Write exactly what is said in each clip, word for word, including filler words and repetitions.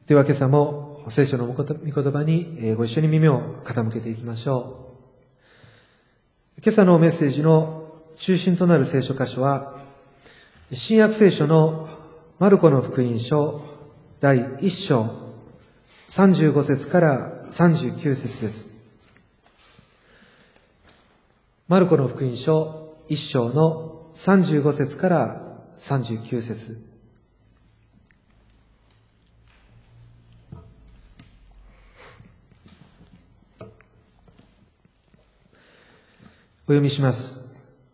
では今朝も聖書の御言葉にご一緒に耳を傾けていきましょう。今朝のメッセージの中心となる聖書箇所は、新約聖書のマルコの福音書だいいっ章さんじゅうご節からさんじゅうきゅう節です。マルコの福音書いっ章のさんじゅうご節からさんじゅうきゅう節。お読みします。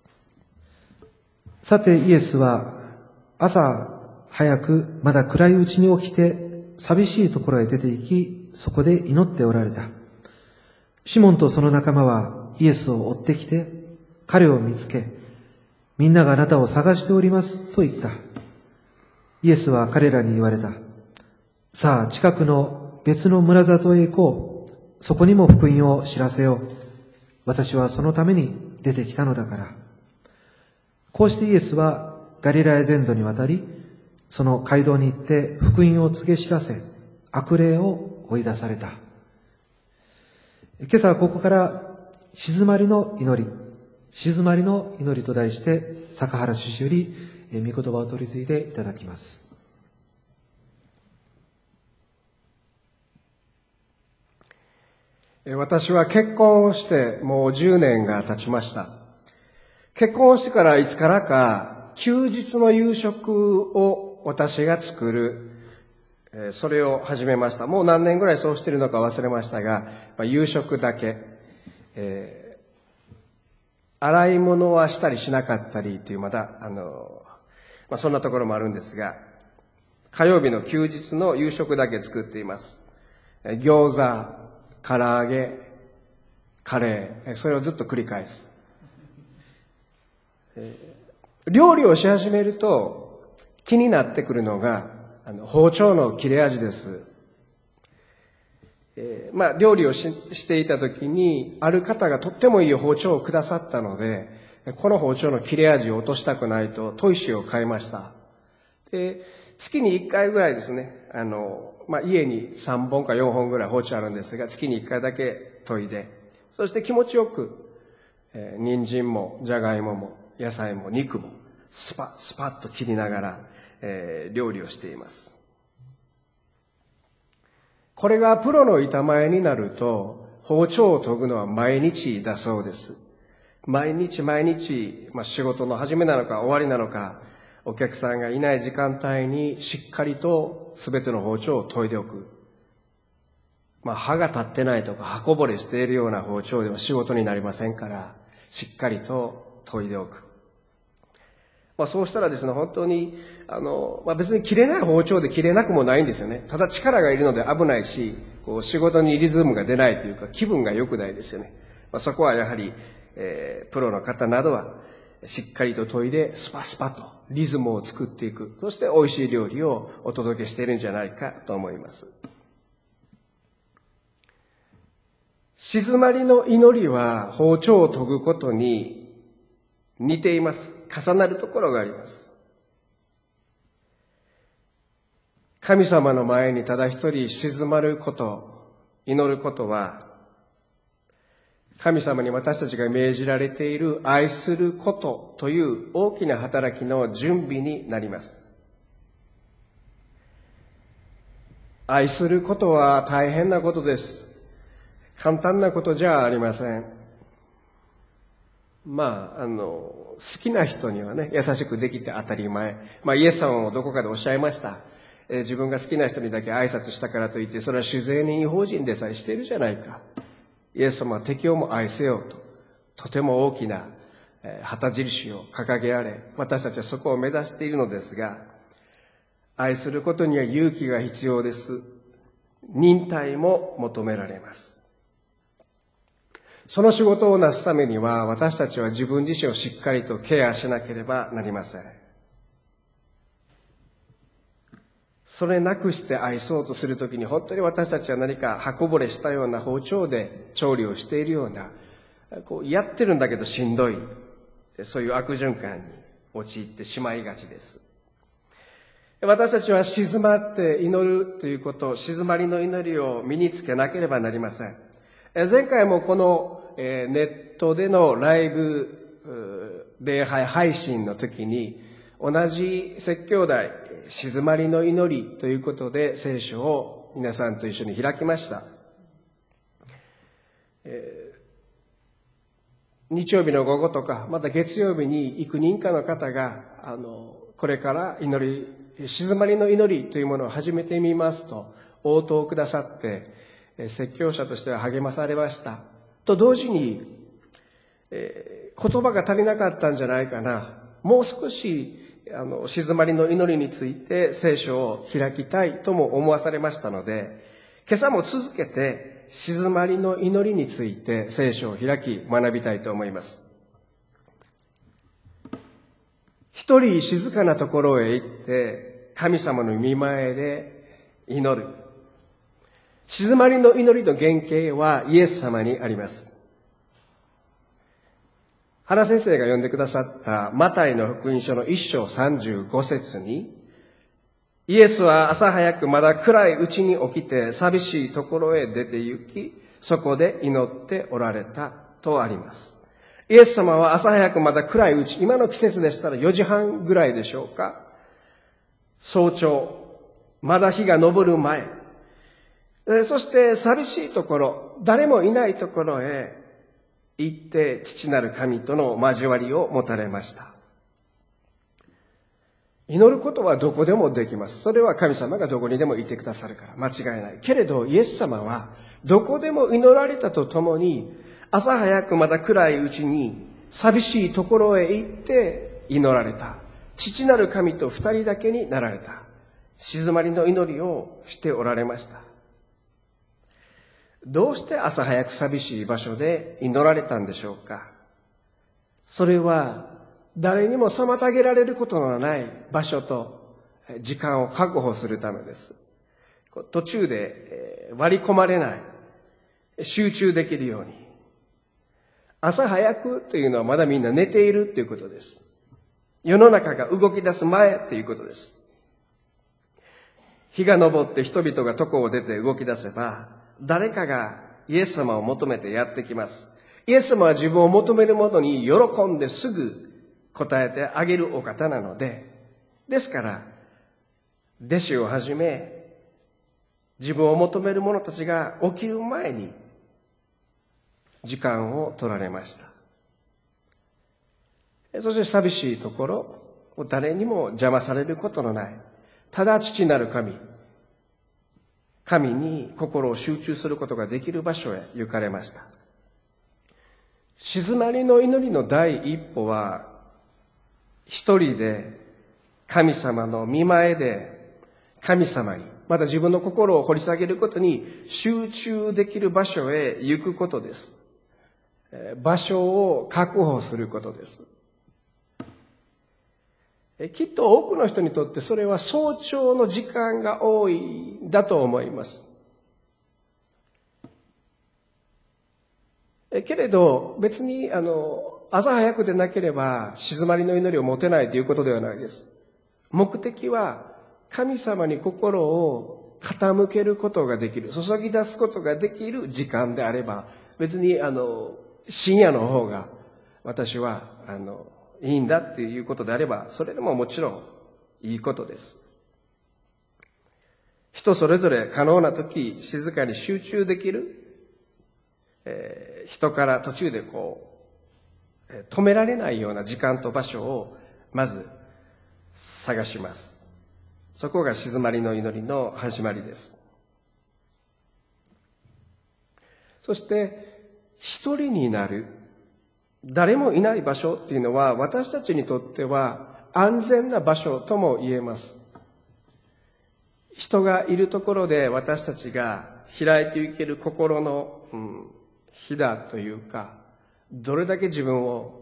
さてイエスは朝早くまだ暗いうちに起きて寂しいところへ出て行き、そこで祈っておられた。シモンとその仲間はイエスを追ってきて彼を見つけ、みんながあなたを探しておりますと言った。イエスは彼らに言われた。さあ近くの別の村里へ行こう。そこにも福音を知らせよう。私はそのために出てきたのだから。こうしてイエスはガリラヤ全土に渡り、その街道に行って福音を告げ知らせ、悪霊を追い出された。今朝はここから静まりの祈り、静まりの祈りと題して坂原主より御言葉を取り継いでいただきます。 私は結婚をしてもうじゅうねんが経ちました。結婚してからいつからか休日の夕食を私が作る、それを始めました。もう何年ぐらいそうしているのか忘れましたが、夕食だけ、えー、洗い物はしたりしなかったりという、またあの、まあ、そんなところもあるんですが、火曜日の休日の夕食だけ作っています。餃子、唐揚げ、カレー、それをずっと繰り返す。料理をし始めると気になってくるのがあの包丁の切れ味です。えー、まあ料理を し, していた時にある方がとってもいい包丁をくださったので、この包丁の切れ味を落としたくないと砥石を買いました。で、月にいっかいぐらいですね、あのまあ、家にさんぼんかよんほんぐらい包丁あるんですが、月にいっかいだけ研いで、そして気持ちよく、えー、人参もじゃがいもも野菜も肉もスパッスパッと切りながら、えー、料理をしています。これがプロの板前になると包丁を研ぐのは毎日だそうです。毎日毎日、まあ、仕事の始めなのか終わりなのか、お客さんがいない時間帯にしっかりとすべての包丁を研いでおく。まあ刃が立ってないとか刃こぼれしているような包丁では仕事になりませんから、しっかりと研いでおく。まあそうしたらですね、本当にあの、まあ、別に切れない包丁で切れなくもないんですよね。ただ力がいるので危ないし、こう仕事にリズムが出ないというか気分が良くないですよね。まあ、そこはやはり、えー、プロの方などはしっかりと研いでスパスパとリズムを作っていく。そして美味しい料理をお届けしているんじゃないかと思います。静まりの祈りは包丁を研ぐことに似ています。重なるところがあります。神様の前にただ一人静まること、祈ることは、神様に私たちが命じられている愛することという大きな働きの準備になります。愛することは大変なことです。簡単なことじゃありません。まあ、あの、好きな人にはね、優しくできて当たり前。まあ、イエス様もどこかでおっしゃいました。えー、自分が好きな人にだけ挨拶したからといって、それは主税人違法人でさえしているじゃないか。イエス様は敵をも愛せようと、とても大きな、えー、旗印を掲げられ、私たちはそこを目指しているのですが、愛することには勇気が必要です。忍耐も求められます。その仕事をなすためには、私たちは自分自身をしっかりとケアしなければなりません。それなくして愛そうとするときに、本当に私たちは何か刃こぼれしたような包丁で調理をしているような、こうやってるんだけどしんどい、そういう悪循環に陥ってしまいがちです。 私たちは静まって祈るということ、静まりの祈りを身につけなければなりません。前回もこのネットでのライブ礼拝配信の時に、同じ説教題、静まりの祈りということで聖書を皆さんと一緒に開きました。えー、日曜日の午後とか、また月曜日に幾人かの方が、あの、これから祈り、静まりの祈りというものを始めてみますと応答くださって、説教者としては励まされました。と同時に、えー、言葉が足りなかったんじゃないかな。もう少し、あの、静まりの祈りについて聖書を開きたいとも思わされましたので、今朝も続けて静まりの祈りについて聖書を開き学びたいと思います。一人静かなところへ行って神様の御前で祈る。静まりの祈りの原型はイエス様にあります。原先生が読んでくださったマタイの福音書の一章三十五節に、イエスは朝早くまだ暗いうちに起きて寂しいところへ出て行き、そこで祈っておられたとあります。イエス様は朝早くまだ暗いうち、今の季節でしたらよじはんぐらいでしょうか。早朝、まだ日が昇る前、そして寂しいところ、誰もいないところへ行って父なる神との交わりを持たれました。祈ることはどこでもできます。それは神様がどこにでもいてくださるから間違いない。けれどイエス様はどこでも祈られたとともに、朝早くまだ暗いうちに寂しいところへ行って祈られた。父なる神と二人だけになられた。静まりの祈りをしておられました。どうして朝早く寂しい場所で祈られたんでしょうか。それは誰にも妨げられることのない場所と時間を確保するためです。途中で割り込まれない、集中できるように。朝早くというのはまだみんな寝ているということです。世の中が動き出す前ということです。日が昇って人々が床を出て動き出せば、誰かがイエス様を求めてやってきます。イエス様は自分を求める者に喜んですぐ答えてあげるお方なので、ですから、弟子をはじめ、自分を求める者たちが起きる前に時間を取られました。そして寂しいところ、誰にも邪魔されることのない、ただ父なる神、神に心を集中することができる場所へ行かれました。静まりの祈りの第一歩は、一人で神様の御前で神様に、また自分の心を掘り下げることに集中できる場所へ行くことです。場所を確保することです。きっと多くの人にとってそれは早朝の時間が多いんだと思います。けれど別にあの朝早くでなければ静まりの祈りを持てないということではないです。目的は神様に心を傾けることができる、注ぎ出すことができる時間であれば、別にあの深夜の方が私はあのいいんだっていうことであれば、それでももちろんいいことです。人それぞれ可能な時、静かに集中できる、えー、人から途中でこう、止められないような時間と場所をまず探します。そこが静まりの祈りの始まりです。そして一人になる、誰もいない場所っていうのは私たちにとっては安全な場所とも言えます。人がいるところで私たちが開いていける心の、うん、ひだというか、どれだけ自分を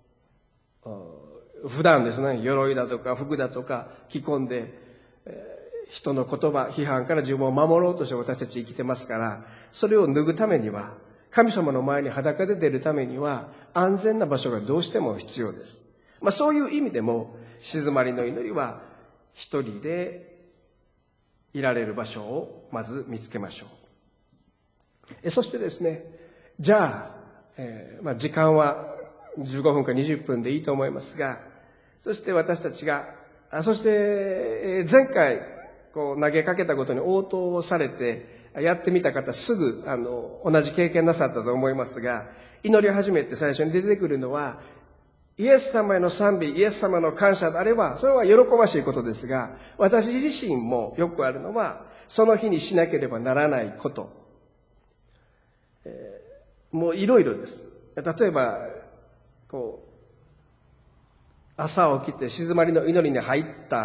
普段ですね、鎧だとか服だとか着込んで、えー、人の言葉、批判から自分を守ろうとして私たち生きてますから、それを脱ぐためには、神様の前に裸で出るためには安全な場所がどうしても必要です。まあそういう意味でも静まりの祈りは一人でいられる場所をまず見つけましょう。えそしてですね、じゃあ、えーまあ、時間はじゅうごふんかにじゅっぷんでいいと思いますが、そして私たちが、あそして、えー前回こう投げかけたことに応答をされて、やってみた方すぐあの同じ経験なさったと思いますが、祈りを始めて最初に出てくるのは、イエス様への賛美、イエス様の感謝であれば、それは喜ばしいことですが、私自身もよくあるのは、その日にしなければならないこと。えー、もういろいろです。例えば、こう、朝起きて静まりの祈りに入った、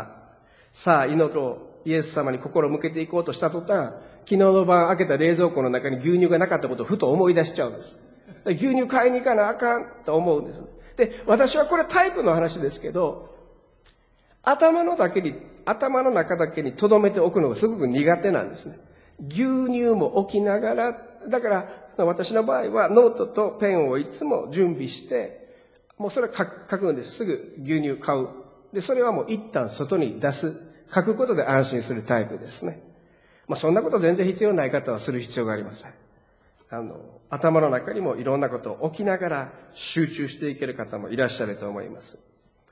さあ祈ろう、イエス様に心を向けていこうとした途端、昨日の晩開けた冷蔵庫の中に牛乳がなかったことをふと思い出しちゃうんです。牛乳買いに行かなあかんと思うんです。で、私はこれタイプの話ですけど、頭のだけに、頭の中だけに留めておくのがすごく苦手なんですね。牛乳も置きながら、だから私の場合はノートとペンをいつも準備して、もうそれは書く、書くんです。すぐ牛乳買う。で、それはもう一旦外に出す。書くことで安心するタイプですね。まあそんなこと全然必要ない方はする必要がありません。あの、頭の中にもいろんなことを置きながら集中していける方もいらっしゃると思います。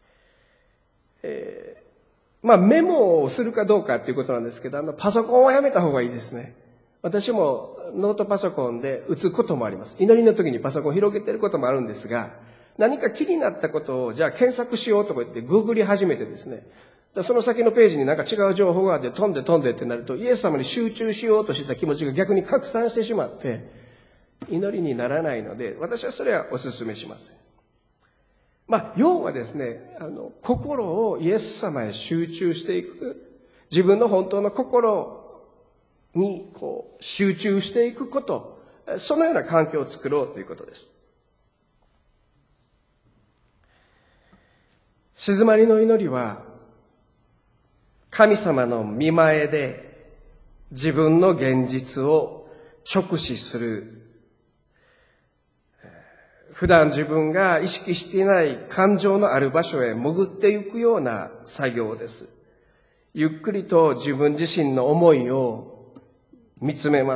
えー、まあメモをするかどうかっていうことなんですけど、あの、パソコンはやめた方がいいですね。私もノートパソコンで打つこともあります。祈りの時にパソコンを広げてることもあるんですが、何か気になったことを、じゃあ検索しようとか言ってググり始めてですね、その先のページになんか違う情報があって飛んで飛んでってなると、イエス様に集中しようとしてた気持ちが逆に拡散してしまって、祈りにならないので、私はそれはお勧めしません。まあ、要はですね、あの、心をイエス様へ集中していく、自分の本当の心にこう集中していくこと、そのような環境を作ろうということです。静まりの祈りは、神様の御前で自分の現実を直視する、普段自分が意識していない感情のある場所へ潜っていくような作業です。ゆっくりと自分自身の思いを見つめます。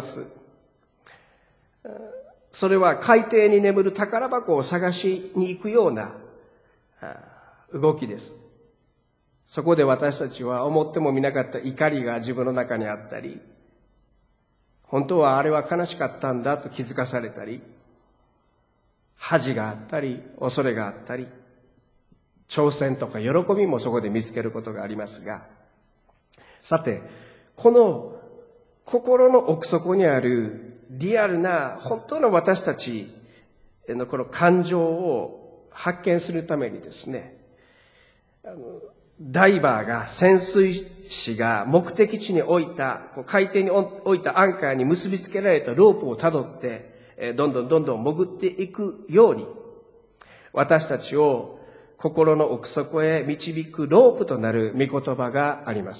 それは海底に眠る宝箱を探しに行くような動きです。そこで私たちは思ってもみなかった怒りが自分の中にあったり、本当はあれは悲しかったんだと気づかされたり、恥があったり、恐れがあったり、挑戦とか喜びもそこで見つけることがありますが、さて、この心の奥底にあるリアルな本当の私たちのこの感情を発見するためにですね、あのダイバーが、潜水士が目的地に置いた、海底に置いたアンカーに結びつけられたロープをたどって、どんどんどんどん潜っていくように、私たちを心の奥底へ導くロープとなる御言葉があります。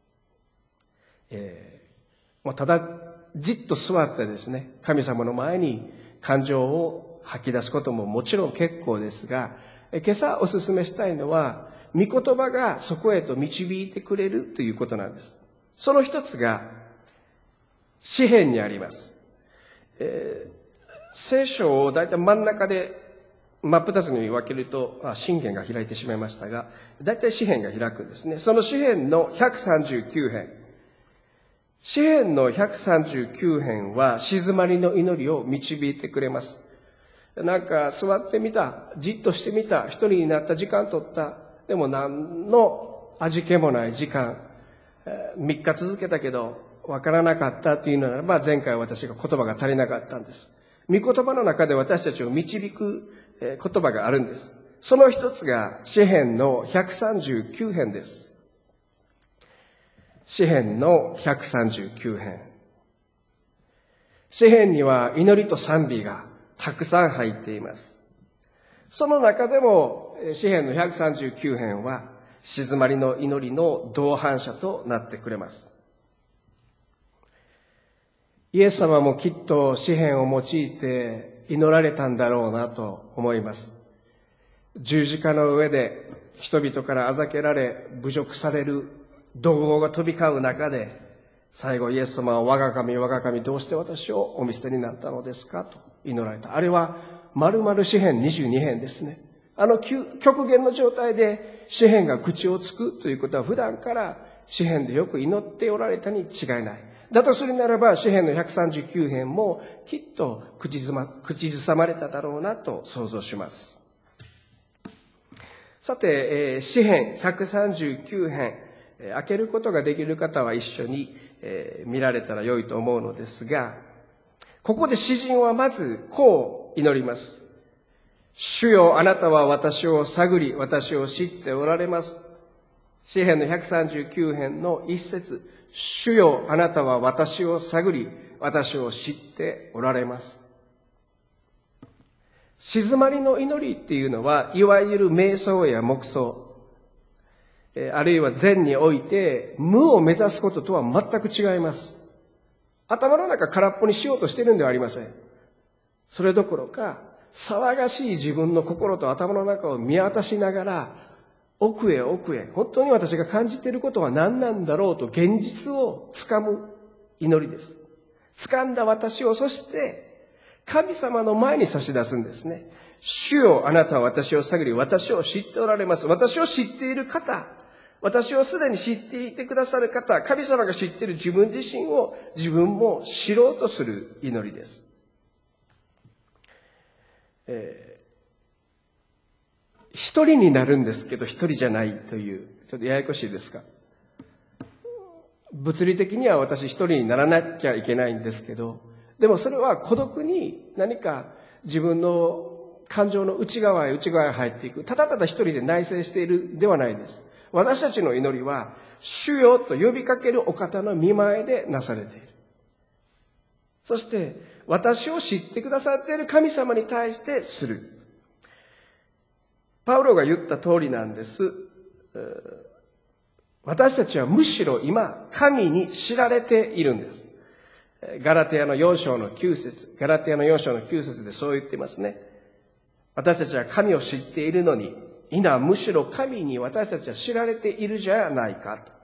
えー、もうただじっと座ってですね、神様の前に感情を吐き出すことももちろん結構ですが、今朝お勧めしたいのは、御言葉がそこへと導いてくれるということなんです。その一つが詩編にあります。えー、聖書をだいたい真ん中で真っ二つに分けると、あ、箴言が開いてしまいましたが、だいたい詩編が開くんですね。その詩編のひゃくさんじゅうきゅう編。詩編のひゃくさんじゅうきゅう編は静まりの祈りを導いてくれます。なんか座ってみた、じっとしてみた、一人になった時間取った、でも何の味気もない時間、みっか続けたけどわからなかったというのならば、前回私が言葉が足りなかったんです。御言葉の中で私たちを導く言葉があるんです。その一つが詩編のひゃくさんじゅうきゅう編です。詩編のひゃくさんじゅうきゅう編。詩編には祈りと賛美がたくさん入っています。その中でも詩編のひゃくさんじゅうきゅう編は静まりの祈りの同伴者となってくれます。イエス様もきっと詩編を用いて祈られたんだろうなと思います。十字架の上で人々からあざけられ、侮辱される怒号が飛び交う中で、最後イエス様は我が神、我が神、どうして私をお見捨てになったのですかと祈られた。あれは丸々詩編にじゅうに編ですね。あの極限の状態で詩編が口をつくということは普段から詩編でよく祈っておられたに違いない。だとするならば詩編のひゃくさんじゅうきゅう編もきっと口ずま、口ずさまれただろうなと想像します。さて、えー、詩編ひゃくさんじゅうきゅう編、えー、開けることができる方は一緒に、えー、見られたら良いと思うのですが、ここで詩人はまずこう祈ります。主よ、あなたは私を探り、私を知っておられます。詩編のひゃくさんじゅうきゅう編の一節、主よ、あなたは私を探り、私を知っておられます。静まりの祈りっていうのは、いわゆる瞑想や黙想、あるいは禅において無を目指すこととは全く違います。頭の中空っぽにしようとしているんではありません。それどころか、騒がしい自分の心と頭の中を見渡しながら、奥へ奥へ、本当に私が感じていることは何なんだろうと現実をつかむ祈りです。掴んだ私を、そして神様の前に差し出すんですね。主よ、あなたは私を探り、私を知っておられます。私を知っている方、私をすでに知っていてくださる方、神様が知っている自分自身を自分も知ろうとする祈りです。えー、一人になるんですけど一人じゃないという、ちょっとややこしいですか。物理的には私一人にならなきゃいけないんですけど、でもそれは孤独に何か自分の感情の内側へ内側へ入っていく、ただただ一人で内省しているではないです。私たちの祈りは主よと呼びかけるお方の御前でなされている。そして私を知ってくださっている神様に対してする。パウロが言った通りなんです。私たちはむしろ今、神に知られているんです。ガラテヤのよん章のきゅう節、ガラテヤのよん章のきゅう節でそう言ってますね。私たちは神を知っているのに、今むしろ神に私たちは知られているじゃないかと。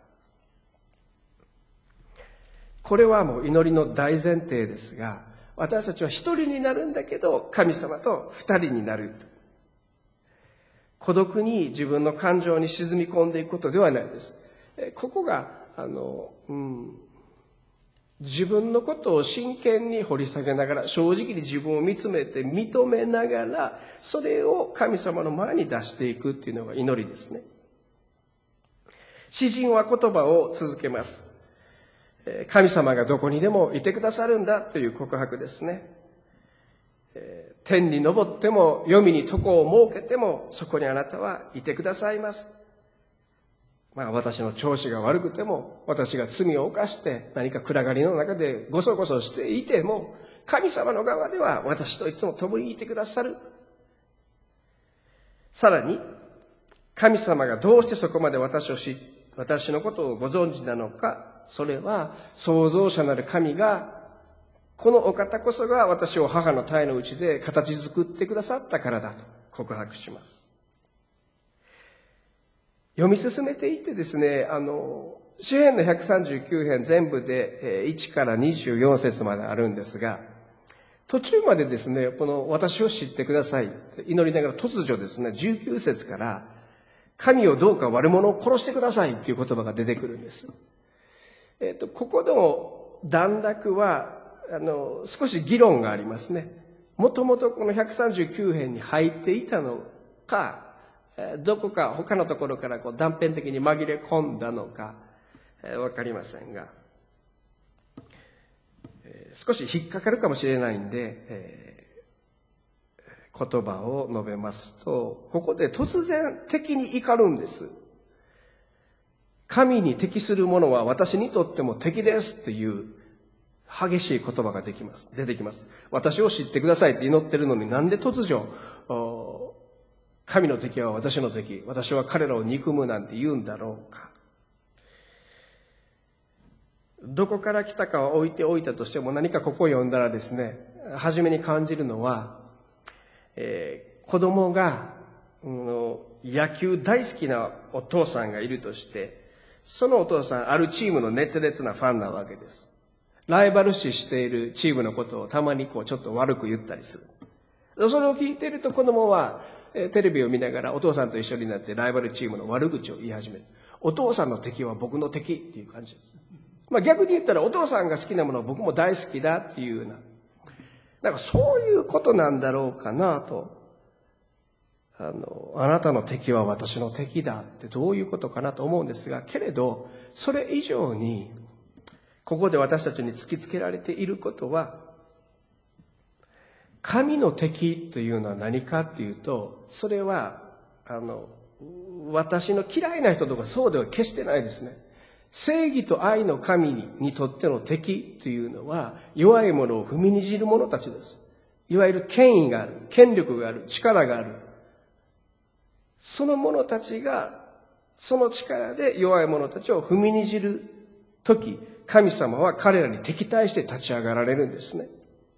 これはもう祈りの大前提ですが、私たちは一人になるんだけど、神様と二人になる。孤独に自分の感情に沈み込んでいくことではないです。ここが、あの、うん、自分のことを真剣に掘り下げながら、正直に自分を見つめて認めながら、それを神様の前に出していくっていうのが祈りですね。詩人は言葉を続けます。神様がどこにでもいてくださるんだという告白ですね。天に昇っても黄泉に床を設けてもそこにあなたはいてくださいます。まあ私の調子が悪くても、私が罪を犯して何か暗がりの中でごそごそしていても、神様の側では私といつも共にいてくださる。さらに、神様がどうしてそこまで私を知、私のことをご存知なのか、それは創造者なる神が、このお方こそが私を母の胎のうちで形作ってくださったからだと告白します。読み進めていってですね、あの、詩編のひゃくさんじゅうきゅう編全部でいちからにじゅうよん節まであるんですが、途中までですね、この私を知ってくださいって祈りながら突如ですね、じゅうきゅう節から神をどうか悪者を殺してくださいっていう言葉が出てくるんです。えっと、ここの段落は、あの、少し議論がありますね。もともとこのひゃくさんじゅうきゅう編に入っていたのか、どこか他のところからこう断片的に紛れ込んだのか、えー、わかりませんが、えー、少し引っかかるかもしれないんで、えー、言葉を述べますと、ここで突然敵に怒るんです。神に敵する者は私にとっても敵ですっていう激しい言葉ができます。出てきます。私を知ってくださいって祈ってるのになんで突如、神の敵は私の敵、私は彼らを憎むなんて言うんだろうか。どこから来たかは置いておいたとしても、何かここを読んだらですね、初めに感じるのは、えー、子供が、うん、 野球大好きなお父さんがいるとして、そのお父さん、あるチームの熱烈なファンなわけです。ライバル視しているチームのことをたまにこうちょっと悪く言ったりする。それを聞いていると子供はテレビを見ながらお父さんと一緒になってライバルチームの悪口を言い始める。お父さんの敵は僕の敵っていう感じです。まあ逆に言ったらお父さんが好きなものを僕も大好きだっていうような、なんかそういうことなんだろうかなと。あの、あなたの敵は私の敵だってどういうことかなと思うんですが、けれど、それ以上に、ここで私たちに突きつけられていることは、神の敵というのは何かっていうと、それは、あの、私の嫌いな人とかそうでは決してないですね。正義と愛の神にとっての敵というのは、弱い者を踏みにじる者たちです。いわゆる権威がある、権力がある、力がある。その者たちが、その力で弱い者たちを踏みにじるとき、神様は彼らに敵対して立ち上がられるんですね。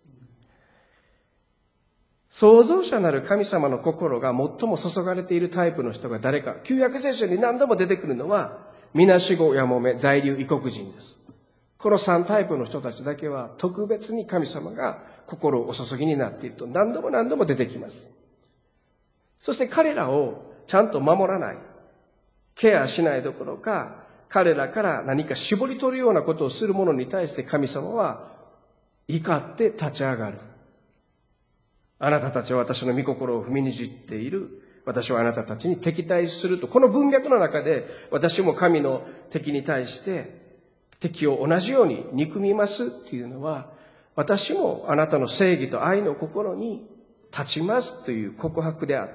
創造者なる神様の心が最も注がれているタイプの人が誰か。旧約聖書に何度も出てくるのは、みなしごやもめ、在留異国人です。この三タイプの人たちだけは特別に神様が心をお注ぎになっていると何度も何度も出てきます。そして彼らをちゃんと守らない、ケアしないどころか、彼らから何か絞り取るようなことをする者に対して神様は怒って立ち上がる。あなたたちは私の御心を踏みにじっている。私はあなたたちに敵対すると。この文脈の中で私も神の敵に対して敵を同じように憎みますっていうのは、私もあなたの正義と愛の心に立ちますという告白であって、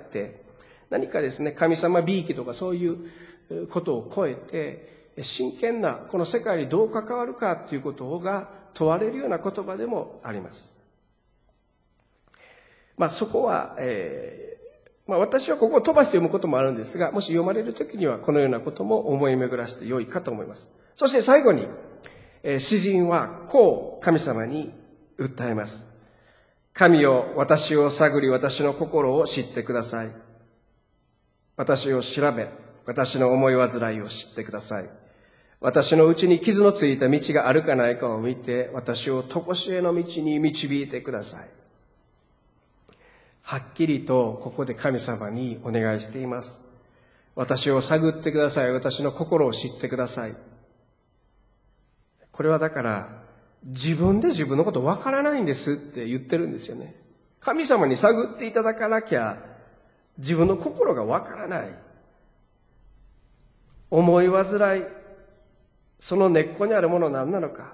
何かですね、神様びいきとかそういうことを超えて、真剣なこの世界にどう関わるかということが問われるような言葉でもあります。まあそこは、えー、まあ私はここを飛ばして読むこともあるんですが、もし読まれるときにはこのようなことも思い巡らして良いかと思います。そして最後に、えー、詩人はこう神様に訴えます。神よ、私を探り、私の心を知ってください。私を調べ、私の思い煩いを知ってください。私のうちに傷のついた道があるかないかを見て、私を常しえの道に導いてください。はっきりとここで神様にお願いしています。私を探ってください。私の心を知ってください。これはだから、自分で自分のことわからないんですって言ってるんですよね。神様に探っていただかなきゃ、自分の心がわからない。思い煩い、その根っこにあるものは何なのか。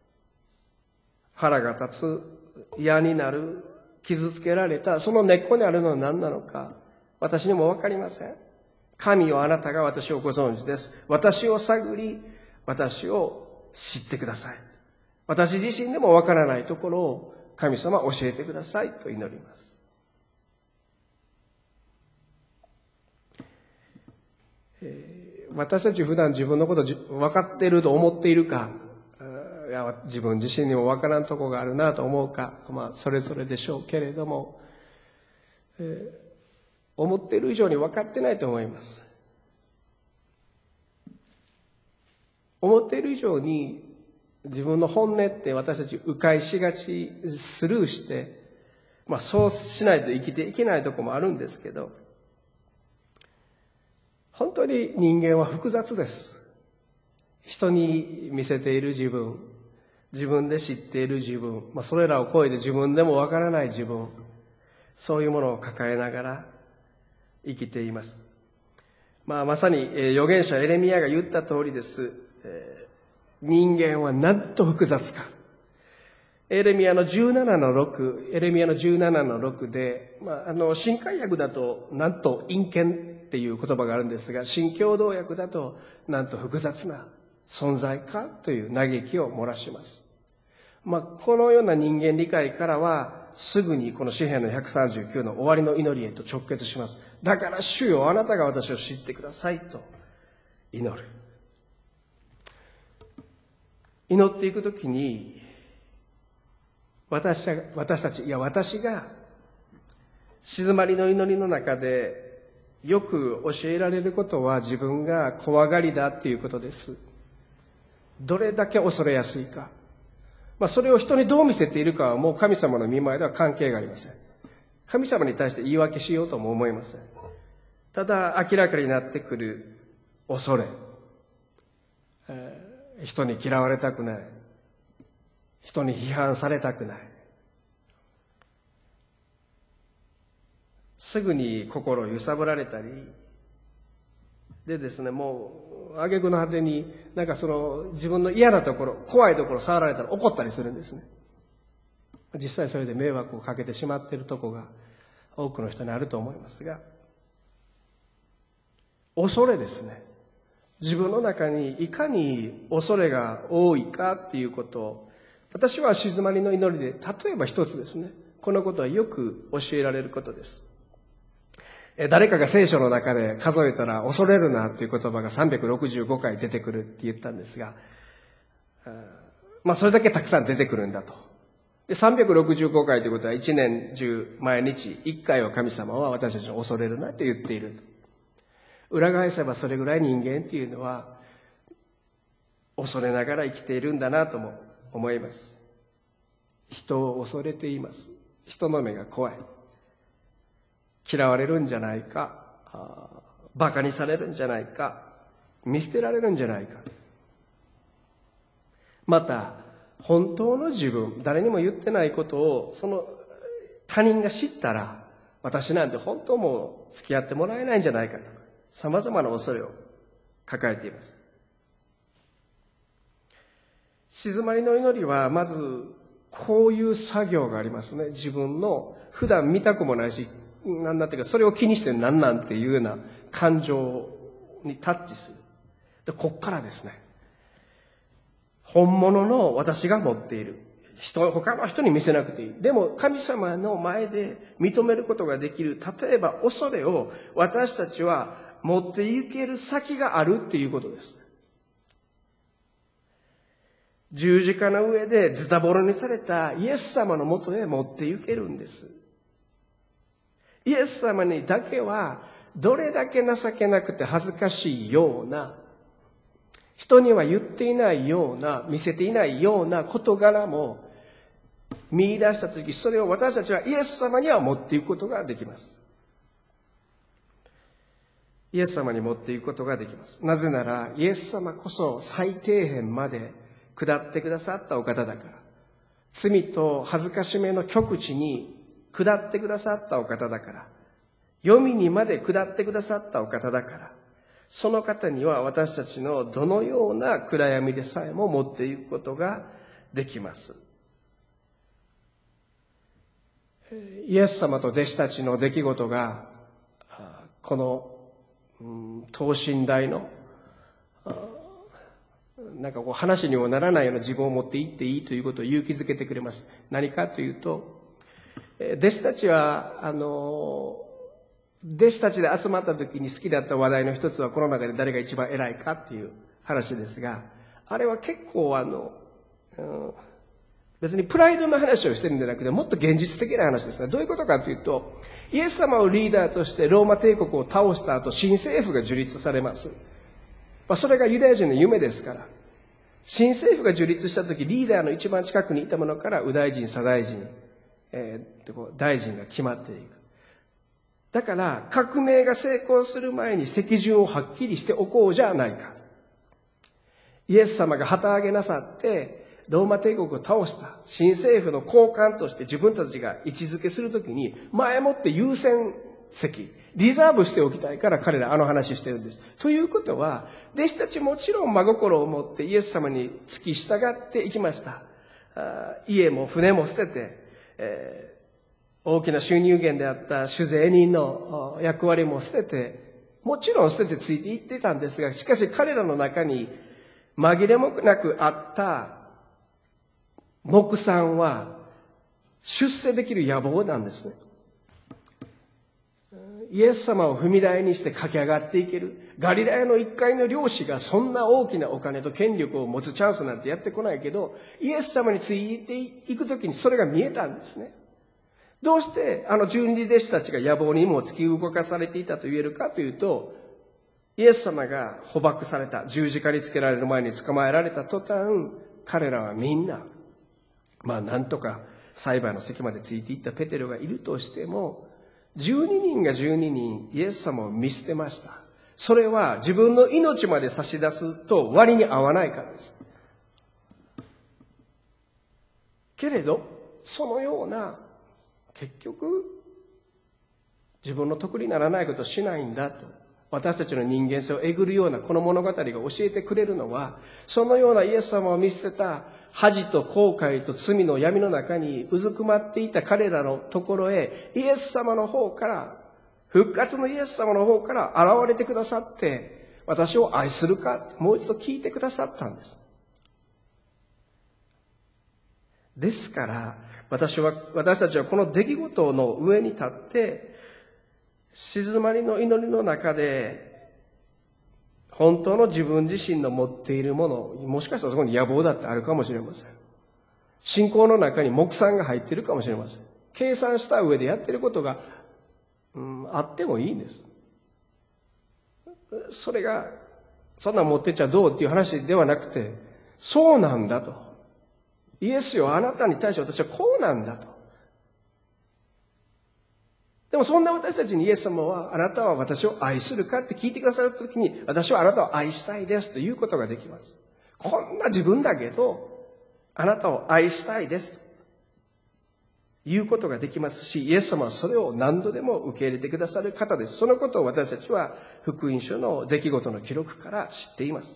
腹が立つ、嫌になる、傷つけられた、その根っこにあるのは何なのか。私にもわかりません。神よ、あなたが私をご存知です。私を探り、私を知ってください。私自身でもわからないところを神様教えてくださいと祈ります。えー、私たち普段自分のこと分かっていると思っているか、いや自分自身にも分からんところがあるなと思うか、まあそれぞれでしょうけれども、えー、思っている以上に分かってないと思います。思っている以上に自分の本音って私たち迂回しがち、スルーして、まあそうしないと生きていけないところもあるんですけど、本当に人間は複雑です。人に見せている自分、自分で知っている自分、まあそれらを超えて自分でもわからない自分、そういうものを抱えながら生きています。まあまさに預言者エレミヤが言った通りです。えー人間はなんと複雑か。エレミヤのじゅうななのろく、エレミヤのじゅうななのろくで、まあ、あの、新海訳だと、なんと陰険っていう言葉があるんですが、新共同訳だと、なんと複雑な存在かという嘆きを漏らします。まあ、このような人間理解からは、すぐにこの詩編のひゃくさんじゅうきゅうの終わりの祈りへと直結します。だから主よ、あなたが私を知ってくださいと祈る。祈っていくときに、私た、私たち、いや私が、静まりの祈りの中で、 よく教えられることは自分が怖がりだっていうことです。どれだけ恐れやすいか。まあ、それを人にどう見せているかはもう神様の御前では関係がありません。神様に対して言い訳しようとも思いません。ただ明らかになってくる恐れ、えー、人に嫌われたくない、人に批判されたくない、すぐに心を揺さぶられたりでですね、もう挙句の果てになんかその自分の嫌なところ、怖いところ触られたら怒ったりするんですね。実際それで迷惑をかけてしまっているところが多くの人にあると思いますが、恐れですね。自分の中にいかに恐れが多いかっていうことを、私は静まりの祈りで例えば一つですね、このことはよく教えられることです。誰かが聖書の中で数えたら恐れるなという言葉がさんびゃくろくじゅうごかい出てくるって言ったんですが、まあそれだけたくさん出てくるんだと。で、さんびゃくろくじゅうごかいということは一年中毎日いっかいは神様は私たちを恐れるなと言っている。裏返せばそれぐらい人間っていうのは恐れながら生きているんだなとも思います。人を恐れています。人の目が怖い。嫌われるんじゃないか、馬鹿にされるんじゃないか、見捨てられるんじゃないか。また本当の自分、誰にも言ってないことをその他人が知ったら、私なんて本当もう付き合ってもらえないんじゃないかとか、様々な恐れを抱えています。静まりの祈りはまずこういう作業がありますね。自分の普段見たくもないし、なんだっていうか、それを気にして何なんていうような感情にタッチする。で、こっからですね、本物の私が持っている人、他の人に見せなくていい。でも神様の前で認めることができる。例えば恐れを私たちは持っていける先があるっていうことです。十字架の上でズタボロにされたイエス様のもとへ持っていけるんです。イエス様にだけはどれだけ情けなくて恥ずかしいような、人には言っていないような、見せていないような事柄も見出したとき、それを私たちはイエス様には持っていくことができます。イエス様に持っていくことができます。なぜならイエス様こそ最底辺まで下ってくださったお方だから。罪と恥ずかしめの極地に下ってくださったお方だから。黄泉にまで下ってくださったお方だから。その方には私たちのどのような暗闇でさえも持っていくことができます。イエス様と弟子たちの出来事が、この、うん、等身大の、なんかこう話にもならないような自分を持っていっていいということを勇気づけてくれます。何かというと、弟子たちは、あの、弟子たちで集まった時に好きだった話題の一つはこの中で誰が一番偉いかっていう話ですが、あれは結構あの、うん、別にプライドの話をしてるんじゃなくてもっと現実的な話ですね。どういうことかというと、イエス様をリーダーとしてローマ帝国を倒した後、新政府が樹立されます。まあ、それがユダヤ人の夢ですから。新政府が樹立した時、リーダーの一番近くにいたものから右大臣、左大臣、えー、こう大臣が決まっていく。だから革命が成功する前に席順をはっきりしておこうじゃないか。イエス様が旗揚げなさってローマ帝国を倒した新政府の高官として自分たちが位置づけするときに前もって優先席、リザーブしておきたいから彼らあの話してるんです。ということは、弟子たちもちろん真心を持ってイエス様に付き従っていきました。家も船も捨てて、えー大きな収入源であった主税人の役割も捨てて、もちろん捨ててついていってたんですが、しかし彼らの中に紛れもなくあった目算は出世できる野望なんですね。イエス様を踏み台にして駆け上がっていける。ガリラヤの一階の漁師がそんな大きなお金と権力を持つチャンスなんてやってこないけど、イエス様についていくときにそれが見えたんですね。 どうしてあの十二弟子たちが野望にも突き動かされていたと言えるかというと、イエス様が捕獲された、十字架につけられる前に捕まえられた途端、彼らはみんな、まあなんとか裁判の席までついていったペテロがいるとしても、じゅうににんがじゅうににんイエス様を見捨てました。それは自分の命まで差し出すと割に合わないからです。けれど、そのような、結局、自分の得にならないことをしないんだと、私たちの人間性をえぐるようなこの物語が教えてくれるのは、そのようなイエス様を見捨てた恥と後悔と罪の闇の中にうずくまっていた彼らのところへ、イエス様の方から、復活のイエス様の方から現れてくださって、私を愛するか、もう一度聞いてくださったんです。ですから、私は、私たちはこの出来事の上に立って、静まりの祈りの中で、本当の自分自身の持っているもの、もしかしたらそこに野望だってあるかもしれません。信仰の中に目算が入っているかもしれません。計算した上でやっていることが、うん、あってもいいんです。それが、そんなん持ってっちゃどうっていう話ではなくて、そうなんだと。イエスよ、あなたに対して私はこうなんだと。でもそんな私たちにイエス様は、あなたは私を愛するかって聞いてくださるときに、私はあなたを愛したいですということができます。こんな自分だけど、あなたを愛したいですということができますし、イエス様はそれを何度でも受け入れてくださる方です。そのことを私たちは福音書の出来事の記録から知っています。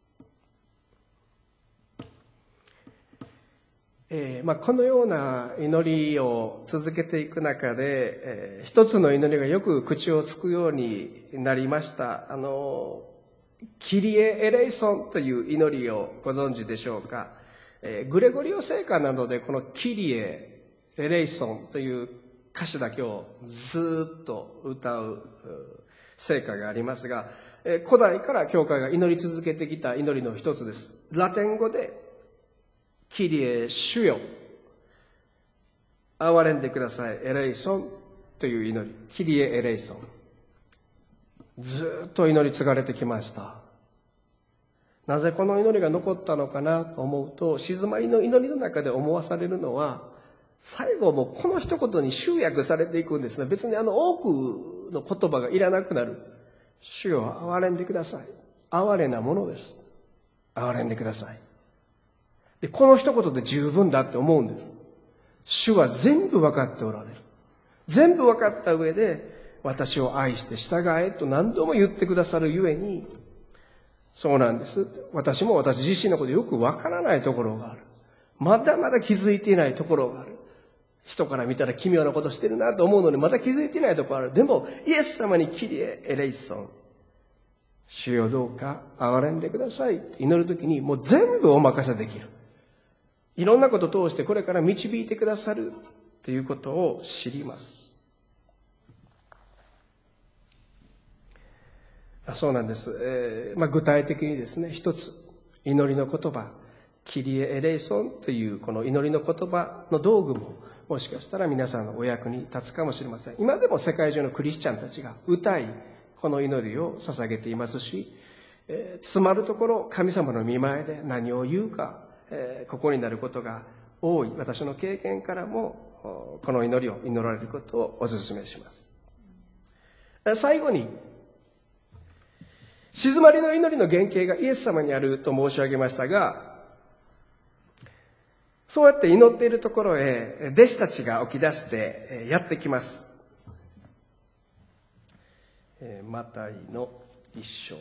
えーまあ、このような祈りを続けていく中で、えー、一つの祈りがよく口をつくようになりました。あの、キリエ・エレイソンという祈りをご存知でしょうか。えー、グレゴリオ聖歌などでこのキリエ・エレイソンという歌詞だけをずっと歌う聖歌がありますが、えー、古代から教会が祈り続けてきた祈りの一つです。ラテン語でキリエ主よ、憐れんでください、エレイソンという祈り。キリエエレイソン。ずっと祈り継がれてきました。なぜこの祈りが残ったのかなと思うと、静まりの祈りの中で思わされるのは、最後もこの一言に集約されていくんですね。別にあの多くの言葉がいらなくなる。主よ、憐れんでください。哀れなものです。憐れんでください。で、この一言で十分だって思うんです。主は全部分かっておられる。全部分かった上で、私を愛して従えと何度も言ってくださるゆえに、そうなんです。私も私自身のことよく分からないところがある。まだまだ気づいていないところがある。人から見たら奇妙なことしてるなと思うのにまだ気づいていないところがある。でも、イエス様にキリエ・エレイソン。主よどうか憐れんでください。祈るときにもう全部お任せできる。いろんなことを通してこれから導いてくださるということを知ります。そうなんです。えーまあ、具体的にですね、一つ、祈りの言葉、キリエ・エレイソンというこの祈りの言葉の道具も、もしかしたら皆さんのお役に立つかもしれません。今でも世界中のクリスチャンたちが歌い、この祈りを捧げていますし、えー、詰まるところ、神様の御前で何を言うか、えー、ここになることが多い私の経験からもこの祈りを祈られることをお勧めします。最後に静まりの祈りの原型がイエス様にあると申し上げましたが、そうやって祈っているところへ弟子たちが起き出してやってきます。マタイの一章、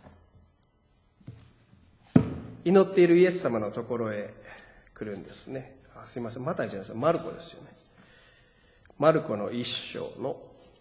祈っているイエス様のところへ来るんですね。あ、すいません、マタイじゃないです。マルコですよね。マルコの一章の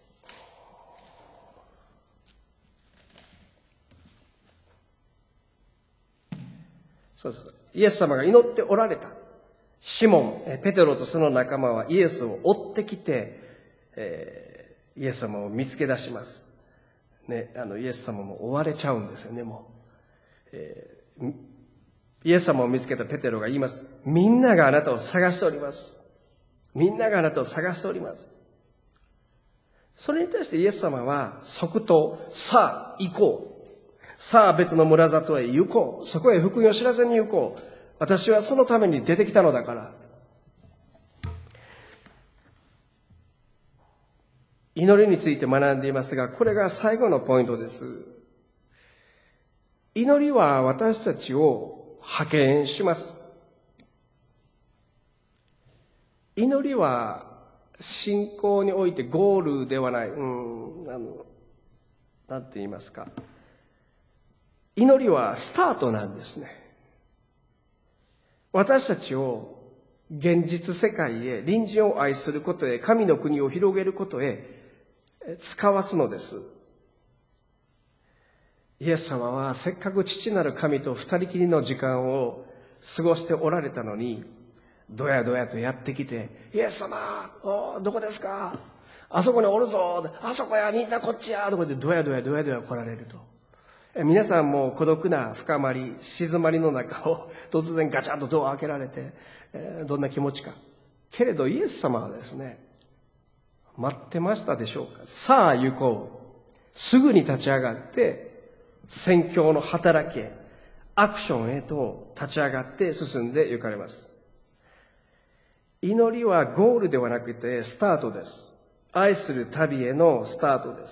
そうそう、イエス様が祈っておられた。シモン、ペテロとその仲間はイエスを追ってきて、えー、イエス様を見つけ出します。ね、あのイエス様も追われちゃうんですよね、もう。えーイエス様を見つけたペテロが言います。みんながあなたを探しております。 みんながあなたを探しております。それに対してイエス様は即答、さあ行こう。さあ別の村里へ行こう。そこへ福音を知らせに行こう。私はそのために出てきたのだから。祈りについて学んでいますが、これが最後のポイントです。祈りは私たちを派遣します。祈りは信仰においてゴールではない。うん、あの、なんて言いますか。祈りはスタートなんですね。私たちを現実世界へ、隣人を愛することへ、神の国を広げることへ使わすのです。イエス様はせっかく父なる神と二人きりの時間を過ごしておられたのに、どやどやとやってきて、イエス様、おどこですか？あそこにおるぞ、あそこや、みんなこっちや、とかでどやどやどやどや来られると。皆さんも孤独な深まり、静まりの中を突然ガチャンとドア開けられて、えー、どんな気持ちか。けれどイエス様はですね、待ってましたでしょうか？さあ行こう。すぐに立ち上がって、宣教の働きへ、アクションへと立ち上がって進んで行かれます。祈りはゴールではなくてスタートです。愛する旅へのスタートです。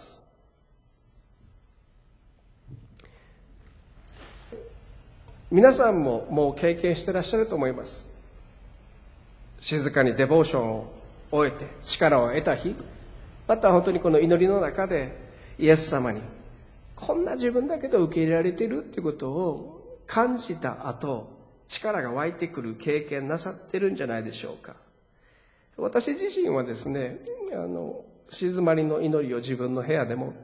皆さんももう経験してらっしゃると思います。静かにデボーションを終えて力を得た日、また本当にこの祈りの中でイエス様にこんな自分だけど受け入れられているということを感じた後、力が湧いてくる経験なさってるんじゃないでしょうか。私自身はですね、あの静まりの祈りを自分の部屋で持って、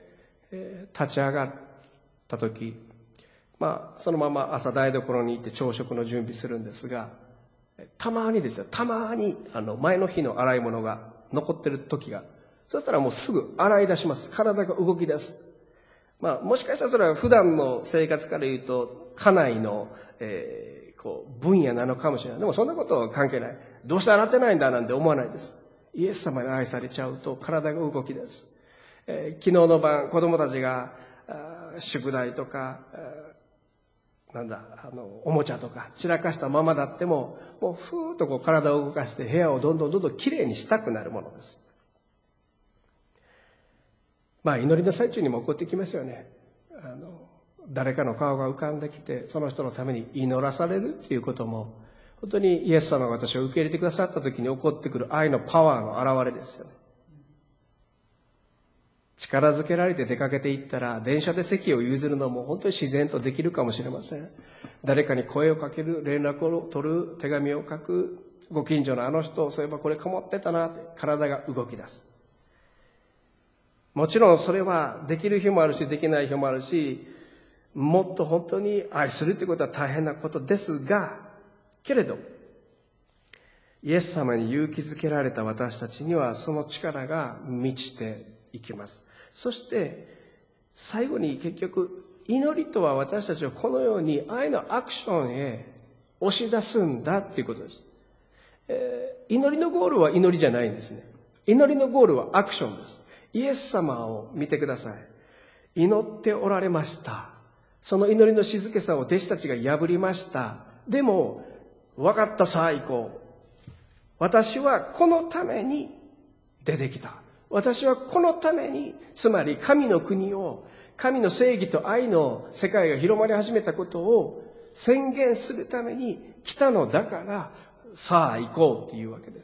えー、立ち上がった時、まあそのまま朝台所に行って朝食の準備するんですが、たまにですよ、たまにあの前の日の洗い物が残ってる時が、そしたらもうすぐ洗い出します。体が動き出す。まあもしかしたらそれは普段の生活から言うと家内の、えー、こう分野なのかもしれない。でもそんなことは関係ない。どうして洗ってないんだなんて思わないです。イエス様に愛されちゃうと体が動き出す。えー、昨日の晩子供たちが宿題とかなんだ、あの、おもちゃとか散らかしたままだっても、もうふーっとこう体を動かして部屋をどんどんどんどんきれいにしたくなるものです。まあ祈りの最中にも起こってきますよね。あの、誰かの顔が浮かんできて、その人のために祈らされるっていうことも、本当にイエス様が私を受け入れてくださった時に起こってくる愛のパワーの表れですよね。力づけられて出かけていったら、電車で席を譲るのも本当に自然とできるかもしれません。誰かに声をかける、連絡を取る、手紙を書く、ご近所のあの人、そういえばこれかもってたなって、体が動き出す。もちろんそれはできる日もあるし、できない日もあるし、もっと本当に愛するということは大変なことですが、けれど、イエス様に勇気づけられた私たちにはその力が満ちていきます。そして最後に結局祈りとは私たちをこのように愛のアクションへ押し出すんだということです、えー、祈りのゴールは祈りじゃないんですね。祈りのゴールはアクションです。イエス様を見てください。祈っておられました。その祈りの静けさを弟子たちが破りました。でも分かった、さあ行こう。私はこのために出てきた。私はこのために、つまり神の国を、神の正義と愛の世界が広まり始めたことを宣言するために来たのだから、さあ行こうというわけです。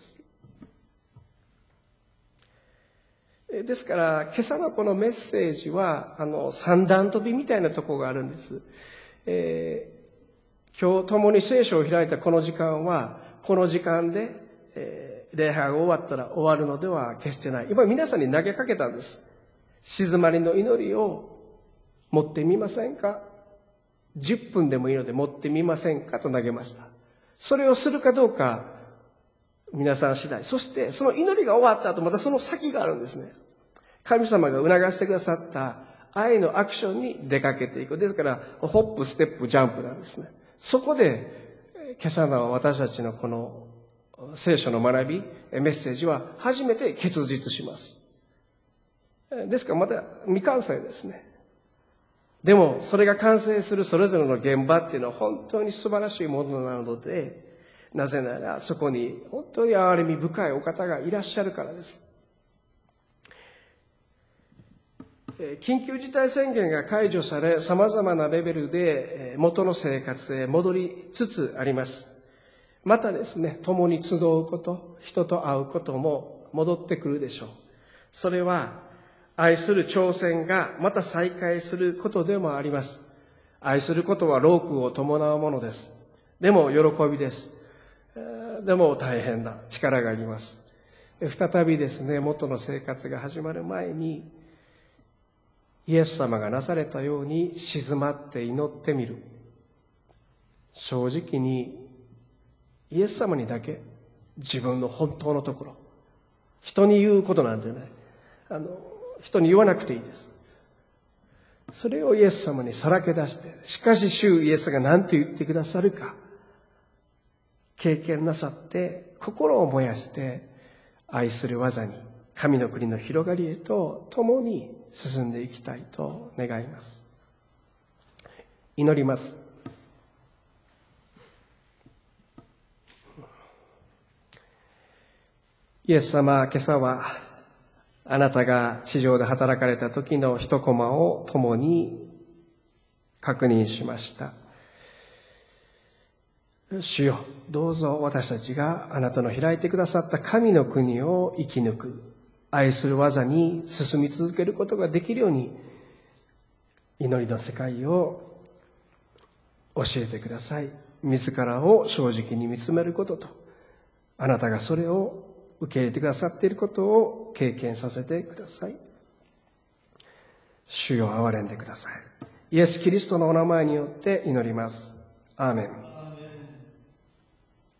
ですから、今朝のこのメッセージは、あの、三段跳びみたいなところがあるんです。えー、今日共に聖書を開いたこの時間は、この時間で、えー礼拝が終わったら終わるのでは決してない。今皆さんに投げかけたんです。静まりの祈りを持ってみませんか？じゅっぷんでもいいので持ってみませんかと投げました。それをするかどうか皆さん次第。そしてその祈りが終わった後またその先があるんですね。神様が促してくださった愛のアクションに出かけていく。ですからホップステップジャンプなんですね。そこで今朝の私たちのこの聖書の学び、メッセージは初めて結実します。ですからまだ未完成ですね。でもそれが完成するそれぞれの現場っていうのは本当に素晴らしいものなので、なぜならそこに本当に憐れみ深いお方がいらっしゃるからです。緊急事態宣言が解除され、様々なレベルで元の生活へ戻りつつあります。またですね、共に集うこと、人と会うことも戻ってくるでしょう。それは愛する挑戦がまた再開することでもあります。愛することは労苦を伴うものです。でも喜びです。でも大変な力がいります。再びですね、元の生活が始まる前に、イエス様がなされたように静まって祈ってみる。正直にイエス様にだけ自分の本当のところ、人に言うことなんてね、あの人に言わなくていいです。それをイエス様にさらけ出して、しかし主イエスが何と言ってくださるか経験なさって、心を燃やして愛する技に、神の国の広がりへと共に進んでいきたいと願います。祈ります。イエス様、今朝はあなたが地上で働かれた時の一コマを共に確認しました。主よ、どうぞ私たちがあなたの開いてくださった神の国を生き抜く、愛する技に進み続けることができるように、祈りの世界を教えてください。自らを正直に見つめることと、あなたがそれを受け入れてくださっていることを経験させてください。主よ、憐れんでください。イエス・キリストのお名前によって祈ります。アーメン。